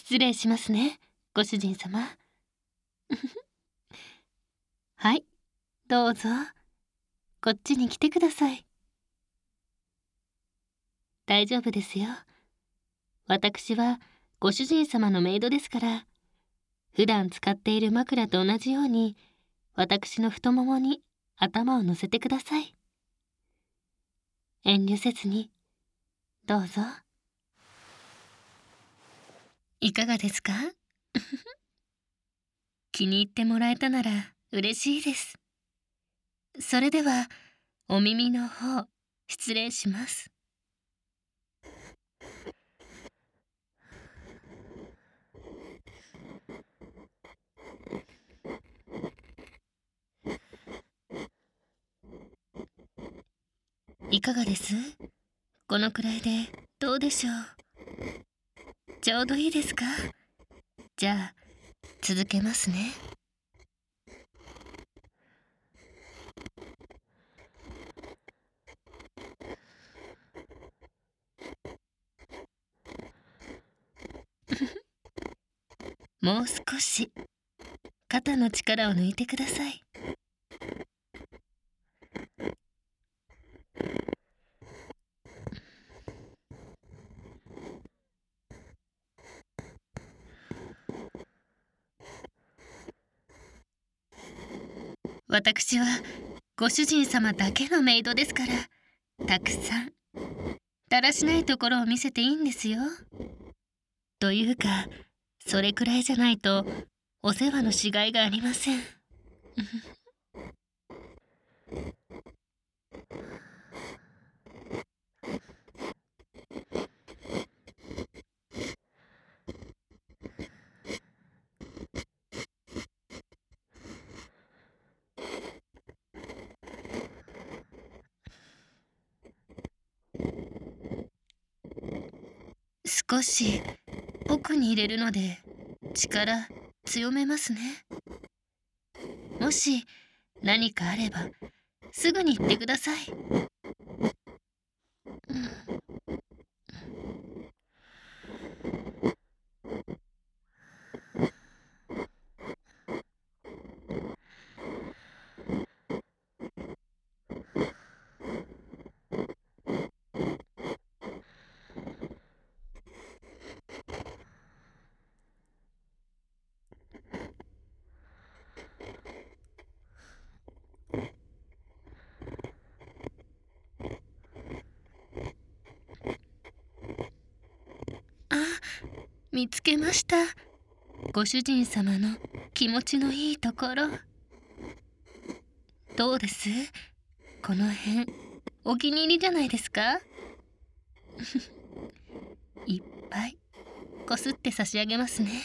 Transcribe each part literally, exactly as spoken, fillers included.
失礼しますね、ご主人様。はい、どうぞ。こっちに来てください。大丈夫ですよ。私はご主人様のメイドですから、普段使っている枕と同じように、私の太ももに頭を乗せてください。遠慮せずに、どうぞ。いかがですか？気に入ってもらえたなら嬉しいです。それでは、お耳の方、失礼します。いかがです？このくらいでどうでしょう？ちょうどいいですか？じゃあ、続けますね。もう少し、肩の力を抜いてください。私はご主人様だけのメイドですから、たくさんだらしないところを見せていいんですよ。というか、それくらいじゃないとお世話のしがいがありません。少し奥に入れるので力強めますね。もし何かあればすぐに言ってください。うん、あ、見つけました。ご主人様の気持ちのいいところ。どうです？この辺お気に入りじゃないですか？いっぱいこすって差し上げますね。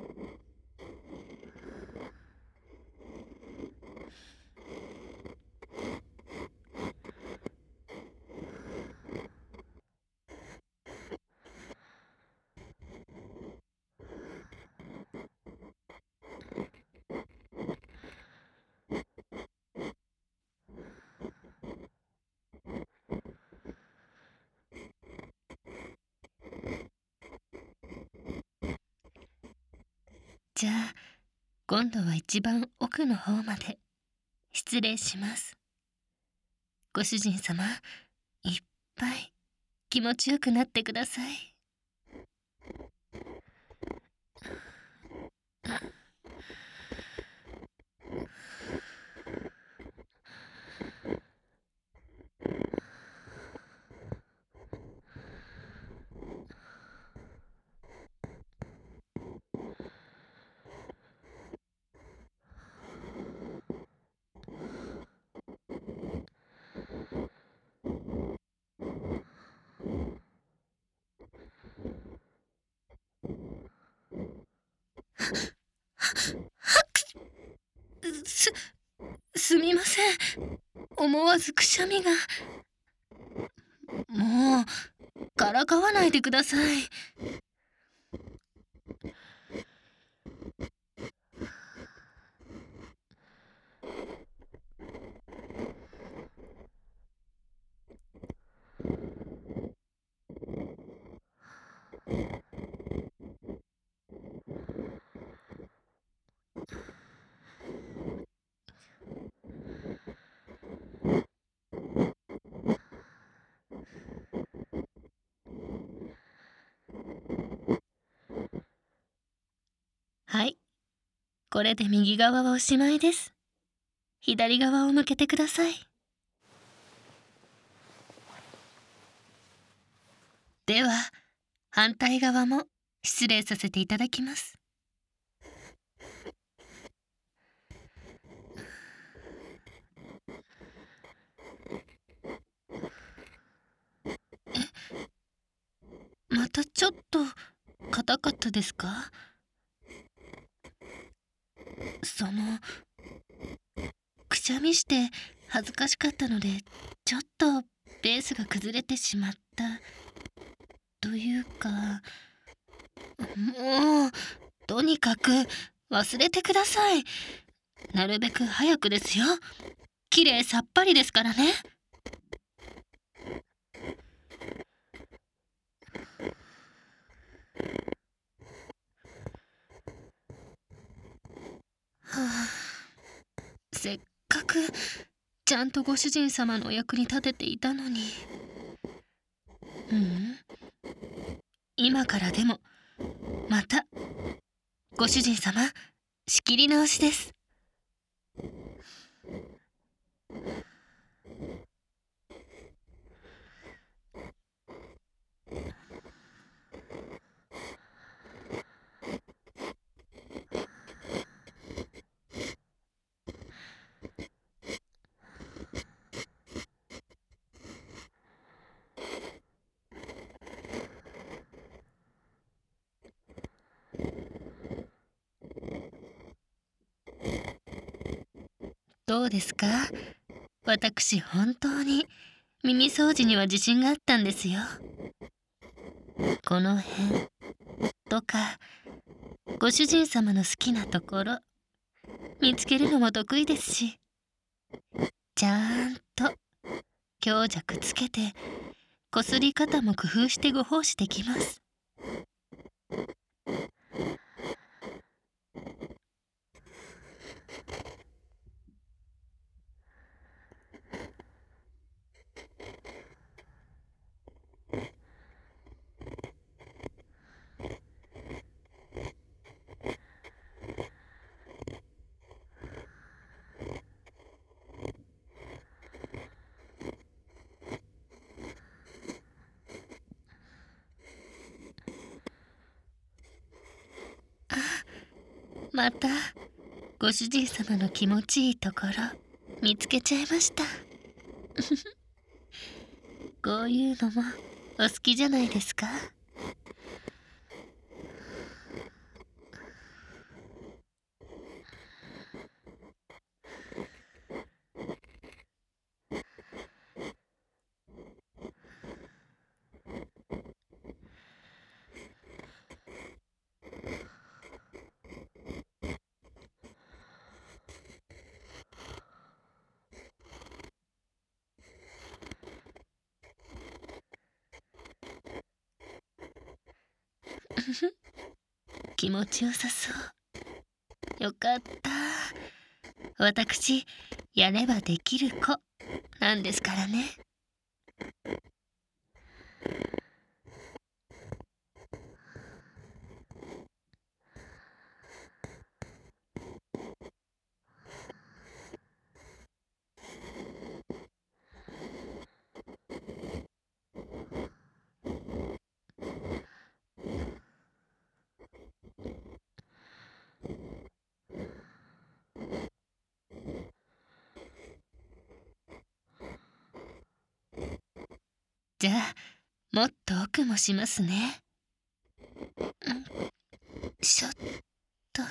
じゃあ、今度は一番奥の方まで失礼します。ご主人様、いっぱい気持ちよくなってください。す、すみません。思わずくしゃみが。もう、からかわないでください。 はい、これで右側はおしまいです。左側を向けてください。では、反対側も失礼させていただきます。またちょっと硬かったですか？その、くしゃみして恥ずかしかったので、ちょっとベースが崩れてしまったというか、もうとにかく忘れてください。なるべく早くですよ。きれいさっぱりですからね。はあ、せっかくちゃんとご主人様のお役に立てていたのに。ううん、今からでもまたご主人様仕切り直しです。どうですか？私本当に耳掃除には自信があったんですよ。この辺とかご主人様の好きなところ見つけるのも得意ですし、ちゃんと強弱つけてこすり方も工夫してご奉仕できます。またご主人様の気持ちいいところ見つけちゃいました。こういうのもお好きじゃないですか？気持ちよさそう。よかった。私やればできる子なんですからね。じゃあもっと奥もしますね。んちょっと。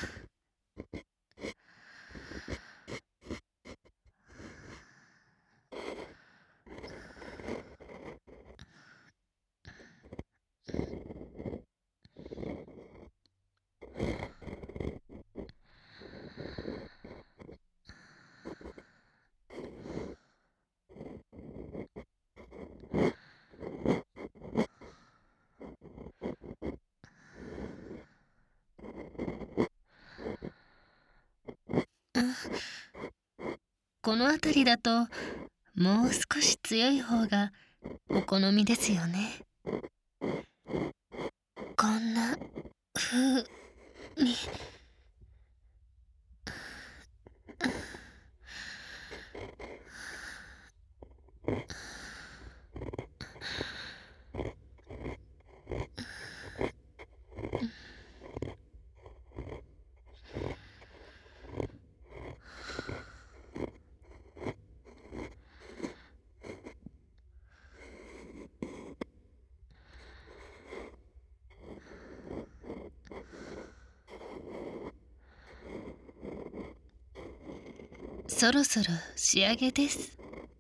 この辺りだともう少し強い方がお好みですよね。こんな風にそろそろ仕上げです。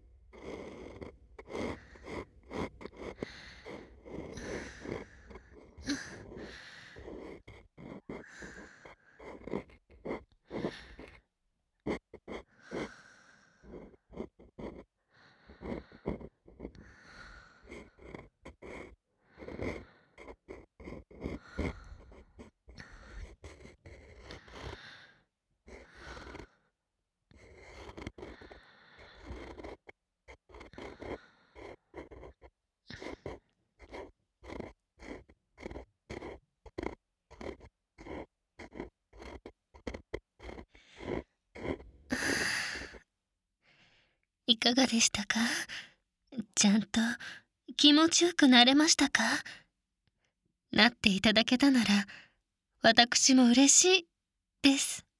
いかがでしたか？ちゃんと気持ちよくなれましたか？なっていただけたなら私も嬉しいです。